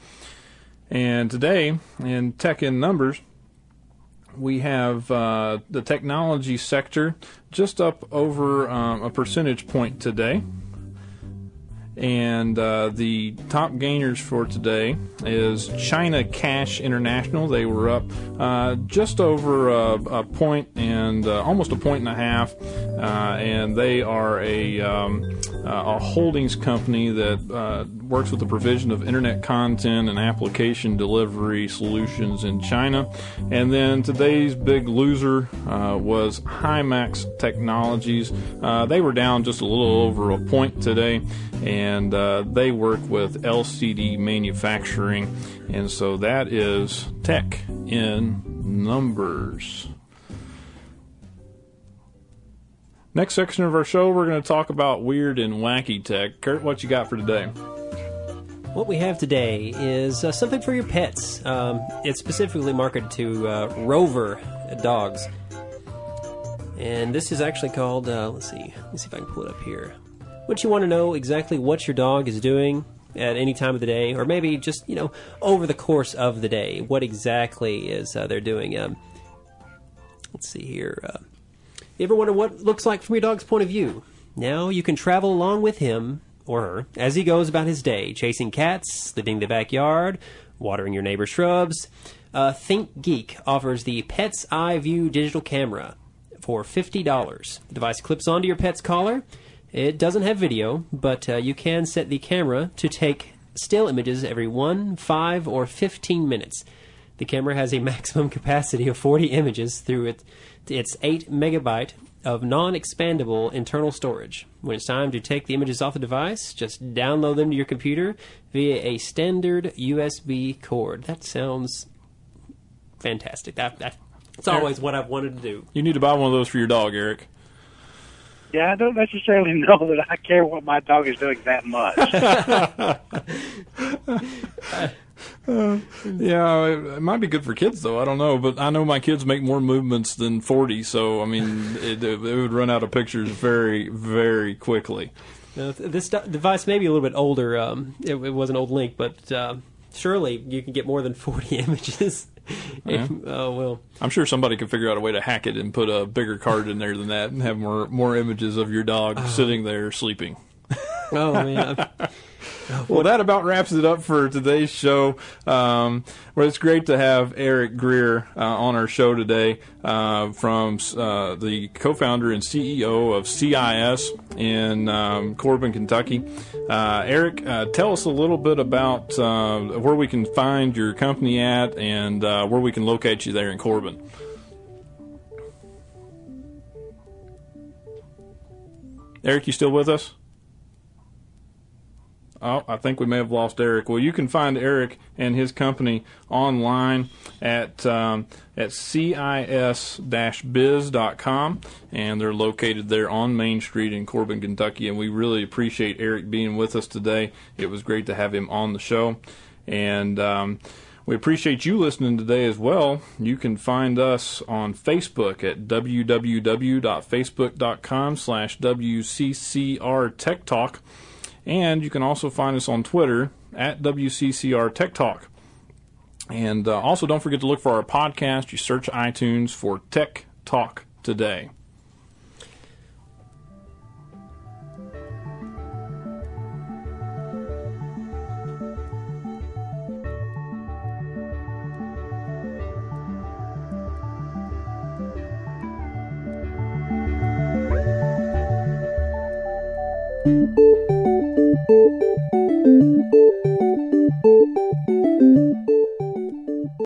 And today, in tech in numbers, we have uh, the technology sector just up over um, a percentage point today. And uh, the top gainers for today is China Cash International. They were up uh, just over a, a point and uh, almost a point and a half, uh, and they are a, um, a holdings company that uh, works with the provision of internet content and application delivery solutions in China. And then today's big loser uh, was Himax Technologies. Uh, they were down just a little over a point today. And uh, they work with L C D manufacturing, and so that is tech in numbers. Next section of our show, we're going to talk about weird and wacky tech. Kurt, what you got for today? What we have today is uh, something for your pets. Um, it's specifically marketed to uh, Rover dogs, and this is actually called. Uh, let's see. Let's see if I can pull it up here. Would you want to know exactly what your dog is doing at any time of the day, or maybe just, you know, over the course of the day? What exactly is uh, they're doing? Um, let's see here. Uh, you ever wonder what it looks like from your dog's point of view? Now you can travel along with him or her as he goes about his day, chasing cats, living in the backyard, watering your neighbor's shrubs. Uh, ThinkGeek offers the Pet's Eye View digital camera for fifty dollars. The device clips onto your pet's collar. It doesn't have video, but uh, you can set the camera to take still images every one, five, or fifteen minutes. The camera has a maximum capacity of forty images through it, its eight megabyte of non-expandable internal storage. When it's time to take the images off the device, just download them to your computer via a standard U S B cord. That sounds fantastic. That, that, that's always what I've wanted to do. You need to buy one of those for your dog, Eric. yeah, I don't necessarily know that I care what my dog is doing that much. Uh, yeah, it, it might be good for kids, though. I don't know, but I know my kids make more movements than forty, so I mean, it, it would run out of pictures very, very quickly. Now, this device may be a little bit older. Um, it, it was an old link, but uh, surely you can get more than forty images. Yeah. If, oh well, I'm sure somebody could figure out a way to hack it and put a bigger card in there than that, and have more more images of your dog oh. sitting there sleeping. Oh man. Well, that about wraps it up for today's show. Um, well, it's great to have Eric Greer uh, on our show today, uh, from uh, the co-founder and C E O of C I S in um, Corbin, Kentucky. Uh, Eric, uh, tell us a little bit about uh, where we can find your company at and uh, where we can locate you there in Corbin. Eric, you still with us? Oh, I think we may have lost Eric. Well, you can find Eric and his company online at um, at C I S biz dot com, and they're located there on Main Street in Corbin, Kentucky. And we really appreciate Eric being with us today. It was great to have him on the show, and um, we appreciate you listening today as well. You can find us on Facebook at w w w dot facebook dot com slash w c c r tech talk. And you can also find us on Twitter at W C C R Tech Talk. And uh, also don't forget to look for our podcast. You search iTunes for Tech Talk Today.